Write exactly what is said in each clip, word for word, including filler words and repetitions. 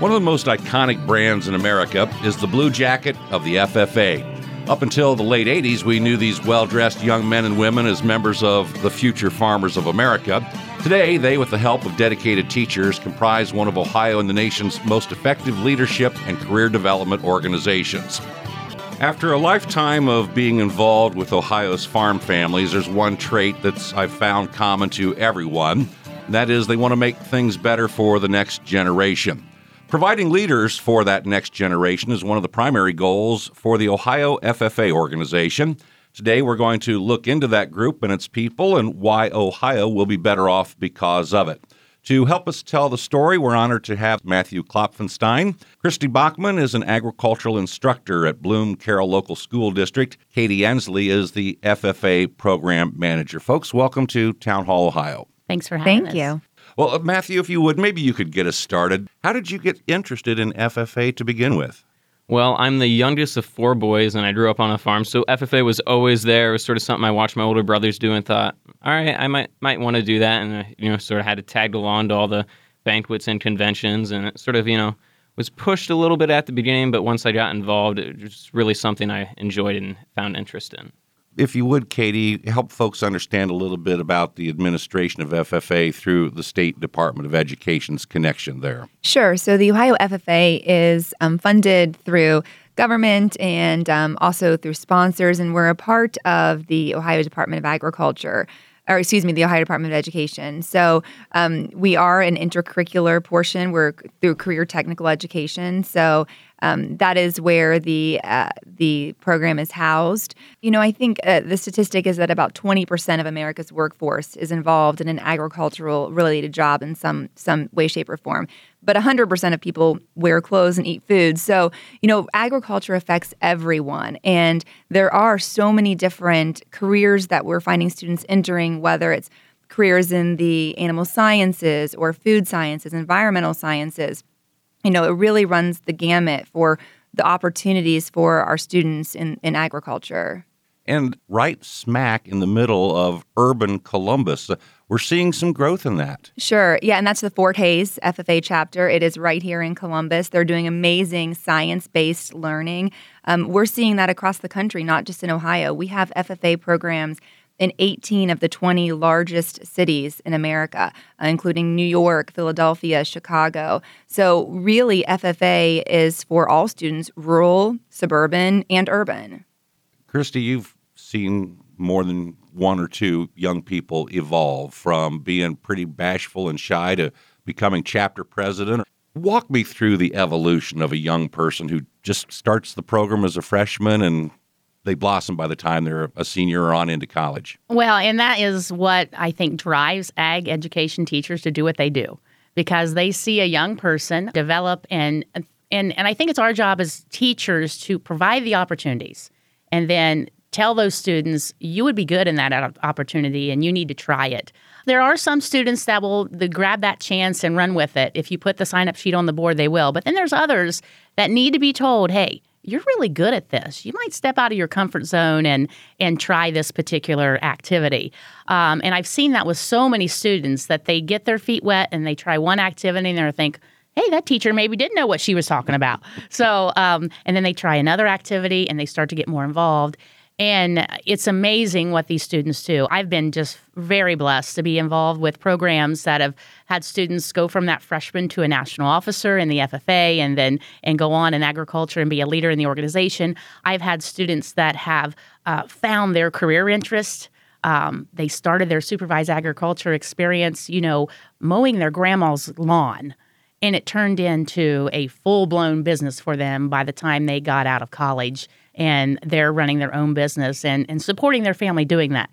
One of the most iconic brands in America is the blue jacket of the F F A. Up until the late eighties, we knew these well-dressed young men and women as members of the Future Farmers of America. Today, they, with the help of dedicated teachers, comprise one of Ohio and the nation's most effective leadership and career development organizations. After a lifetime of being involved with Ohio's farm families, there's one trait that's I've found common to everyone. And that is they want to make things better for the next generation. Providing leaders for that next generation is one of the primary goals for the Ohio F F A organization. Today, we're going to look into that group and its people and why Ohio will be better off because of it. To help us tell the story, we're honored to have Matthew Klopfenstein. Christy Bachman is an agricultural instructor at Bloom Carroll Local School District. Katie Ansley is the F F A program manager. Folks, welcome to Town Hall, Ohio. Thanks for having Thank us. you. Well, uh, Matthew, if you would, maybe you could get us started. How did you get interested in F F A to begin with? Well, I'm the youngest of four boys, and I grew up on a farm, so F F A was always there. It was sort of something I watched my older brothers do and thought, all right, I might might want to do that, and I, you know, sort of had to tag along to all the banquets and conventions, and it sort of, you know, was pushed a little bit at the beginning, but once I got involved, it was really something I enjoyed and found interest in. If you would, Katie, help folks understand a little bit about the administration of F F A through the State Department of Education's connection there. Sure. So the Ohio F F A is um, funded through government and um, also through sponsors, and we're a part of the Ohio Department of Agriculture, or excuse me, the Ohio Department of Education. So um, we are an intercurricular portion. We're through career technical education. So um, that is where the uh, the program is housed. You know, I think uh, the statistic is that about twenty percent of America's workforce is involved in an agricultural related job in some some way, shape, or form. But one hundred percent of people wear clothes and eat food. So, you know, agriculture affects everyone. And there are so many different careers that we're finding students entering, whether it's careers in the animal sciences or food sciences, environmental sciences. You know, it really runs the gamut for the opportunities for our students in, in agriculture. And right smack in the middle of urban Columbus, uh, we're seeing some growth in that. Sure. Yeah, and that's the Fort Hays F F A chapter. It is right here in Columbus. They're doing amazing science-based learning. Um, we're seeing that across the country, not just in Ohio. We have F F A programs in eighteen of the twenty largest cities in America, uh, including New York, Philadelphia, Chicago. So really, F F A is for all students, rural, suburban, and urban. Christy, you've seen more than one or two young people evolve from being pretty bashful and shy to becoming chapter president. Walk me through the evolution of a young person who just starts the program as a freshman and they blossom by the time they're a senior or on into college. Well, and that is what I think drives ag education teachers to do what they do, because they see a young person develop, and and and I think it's our job as teachers to provide the opportunities and then tell those students, you would be good in that opportunity and you need to try it. There are some students that will the, grab that chance and run with it. If you put the sign-up sheet on the board, they will. But then there's others that need to be told, hey, you're really good at this. You might step out of your comfort zone and and try this particular activity. Um, and I've seen that with so many students that they get their feet wet and they try one activity and they think, hey, that teacher maybe didn't know what she was talking about. So, um, and then they try another activity and they start to get more involved. And it's amazing what these students do. I've been just very blessed to be involved with programs that have had students go from that freshman to a national officer in the F F A and then and go on in agriculture and be a leader in the organization. I've had students that have uh, found their career interest. Um, they started their supervised agriculture experience, you know, mowing their grandma's lawn. And it turned into a full-blown business for them by the time they got out of college. And they're running their own business and, and supporting their family doing that.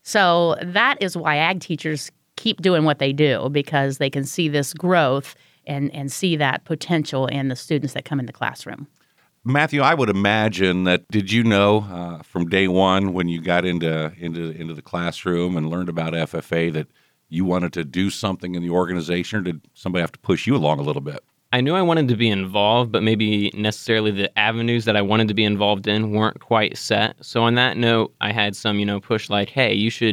So that is why ag teachers keep doing what they do, because they can see this growth and, and see that potential in the students that come in the classroom. Matthew, I would imagine that, did you know uh, from day one when you got into, into, into the classroom and learned about F F A that you wanted to do something in the organization, or did somebody have to push you along a little bit? I knew I wanted to be involved, but maybe necessarily the avenues that I wanted to be involved in weren't quite set. So on that note, I had some, you know, push like, hey, you should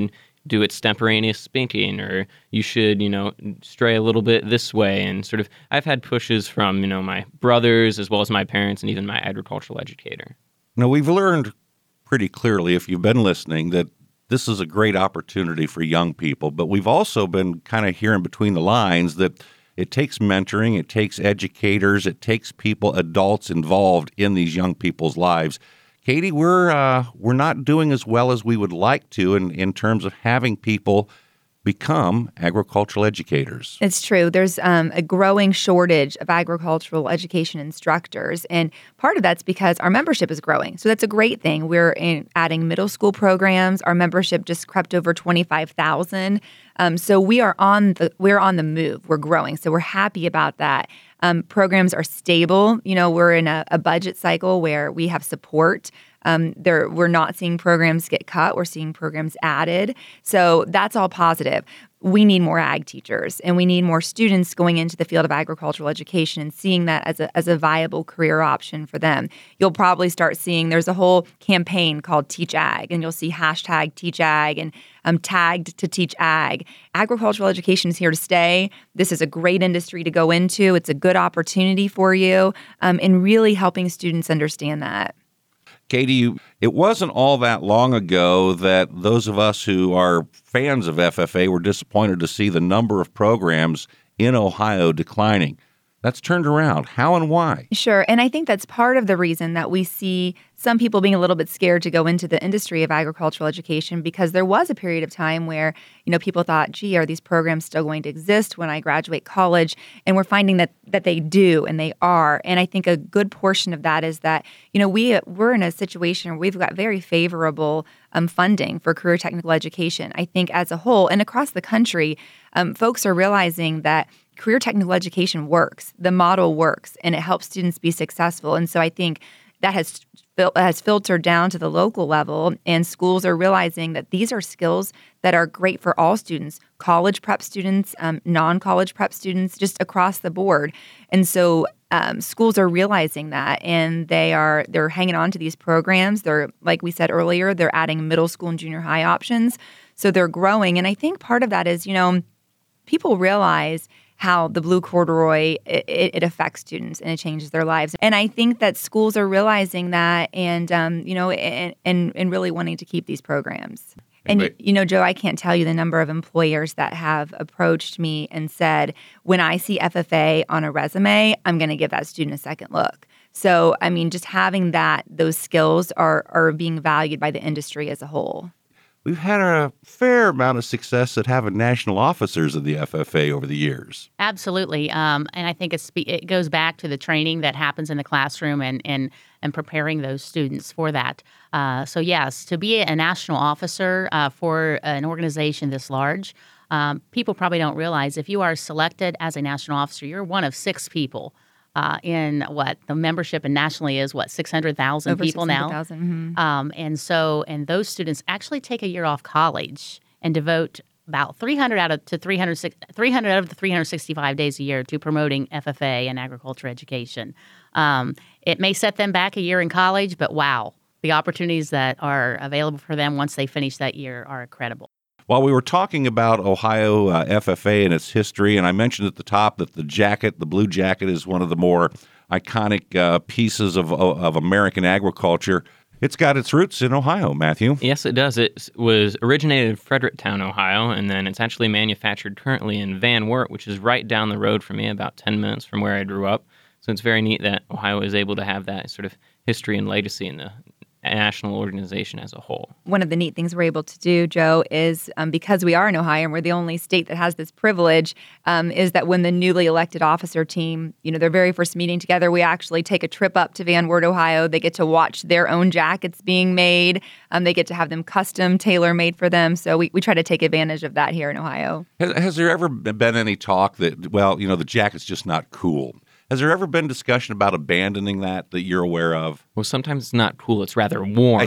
do extemporaneous painting, or you should, you know, stray a little bit this way. And sort of, I've had pushes from, you know, my brothers as well as my parents and even my agricultural educator. Now, we've learned pretty clearly, if you've been listening, that this is a great opportunity for young people. But we've also been kind of hearing between the lines that it takes mentoring, it takes educators, it takes people, adults involved in these young people's lives. Katie, we're uh, we're not doing as well as we would like to in, in terms of having people become agricultural educators. It's true. There's um, a growing shortage of agricultural education instructors. And part of that's because our membership is growing. So that's a great thing. We're in, adding middle school programs. Our membership just crept over twenty-five thousand. Um, so we are on the we're on the move. We're growing. So we're happy about that. Um, programs are stable. You know, we're in a, a budget cycle where we have support. Um, there, we're not seeing programs get cut. We're seeing programs added. So that's all positive. We need more ag teachers, and we need more students going into the field of agricultural education and seeing that as a, as a viable career option for them. You'll probably start seeing there's a whole campaign called Teach Ag, and you'll see hashtag Teach Ag and um, tagged to Teach Ag. Agricultural education is here to stay. This is a great industry to go into. It's a good opportunity for you, um, and really helping students understand that. Katie, it wasn't all that long ago that those of us who are fans of F F A were disappointed to see the number of programs in Ohio declining. That's turned around. How and why? Sure. And I think that's part of the reason that we see some people being a little bit scared to go into the industry of agricultural education, because there was a period of time where, you know, people thought, gee, are these programs still going to exist when I graduate college? And we're finding that that they do, and they are. And I think a good portion of that is that, you know, we, we're in a situation where we've got very favorable um, funding for career technical education. I think as a whole and across the country, um, folks are realizing that career technical education works. The model works, and it helps students be successful. And so I think that has fil- has filtered down to the local level, and schools are realizing that these are skills that are great for all students, college prep students, um, non-college prep students, just across the board. And so um, schools are realizing that, and they are they're hanging on to these programs. They're, like we said earlier, they're adding middle school and junior high options. So they're growing. And I think part of that is, you know, people realize how the blue corduroy, it, it affects students and it changes their lives. And I think that schools are realizing that, and, um, you know, and, and, and really wanting to keep these programs. And, you know, Joe, I can't tell you the number of employers that have approached me and said, when I see F F A on a resume, I'm going to give that student a second look. So, I mean, just having that, those skills are are being valued by the industry as a whole. We've had a fair amount of success at having national officers of the F F A over the years. Absolutely. Um, and I think it's, it goes back to the training that happens in the classroom and, and, and preparing those students for that. Uh, so, yes, to be a national officer uh, for an organization this large, um, people probably don't realize if you are selected as a national officer, you're one of six people. Uh, in what the membership and nationally is, what, six hundred thousand people now? Mm-hmm. Um, and so, and those students actually take a year off college and devote about three hundred out of to three hundred, three hundred out of the three hundred sixty-five days a year to promoting F F A and agriculture education. Um, it may set them back a year in college, but wow, the opportunities that are available for them once they finish that year are incredible. While we were talking about Ohio uh, F F A and its history, and I mentioned at the top that the jacket, the blue jacket, is one of the more iconic uh, pieces of, of American agriculture. It's got its roots in Ohio, Matthew. Yes, it does. It was originated in Fredericktown, Ohio, and then it's actually manufactured currently in Van Wert, which is right down the road from me, about ten minutes from where I grew up. So it's very neat that Ohio is able to have that sort of history and legacy in the national organization as a whole. One of the neat things we're able to do, Joe, is um, because we are in Ohio and we're the only state that has this privilege, um, is that when the newly elected officer team, you know, their very first meeting together, we actually take a trip up to Van Wert, Ohio. They get to watch their own jackets being made. Um, they get to have them custom, tailor-made for them. So we, we try to take advantage of that here in Ohio. Has, has there ever been any talk that, well, you know, the jacket's just not cool? Has there ever been discussion about abandoning that that you're aware of? Well, sometimes it's not cool. It's rather warm.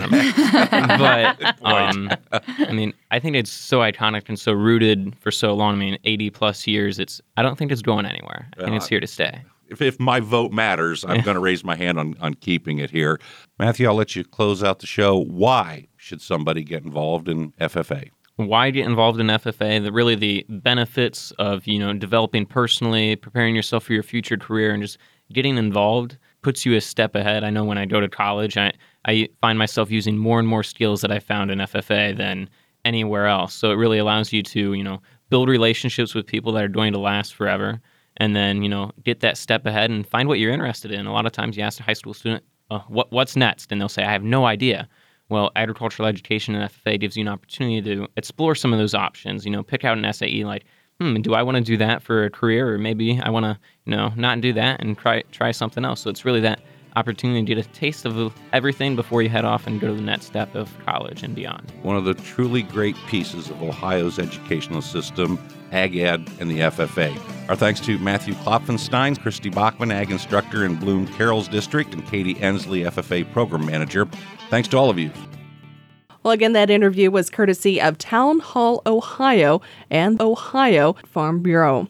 But, um, I mean, I think it's so iconic and so rooted for so long. I mean, eighty plus years. It's. I don't think it's going anywhere. I think uh, it's here to stay. If, if my vote matters, I'm going to raise my hand on, on keeping it here. Matthew, I'll let you close out the show. Why should somebody get involved in F F A? why get involved in F F A, the really the benefits of, you know, developing personally, preparing yourself for your future career, and just getting involved puts you a step ahead. I know when I go to college, I, I find myself using more and more skills that I found in F F A than anywhere else. So it really allows you to, you know, build relationships with people that are going to last forever, and then, you know, get that step ahead and find what you're interested in. A lot of times you ask a high school student, uh, what what's next? And they'll say, I have no idea. Well, agricultural education and F F A gives you an opportunity to explore some of those options. You know, pick out an S A E like, hmm, do I want to do that for a career? Or maybe I want to, you know, not do that and try try something else. So it's really that opportunity to get a taste of everything before you head off and go to the next step of college and beyond. One of the truly great pieces of Ohio's educational system, Ag Ed and the F F A. Our thanks to Matthew Klopfenstein, Christy Bachman, Ag Instructor in Bloom Carroll's District, and Katie Ensley, F F A Program Manager. Thanks to all of you. Well, again, that interview was courtesy of Town Hall Ohio and Ohio Farm Bureau.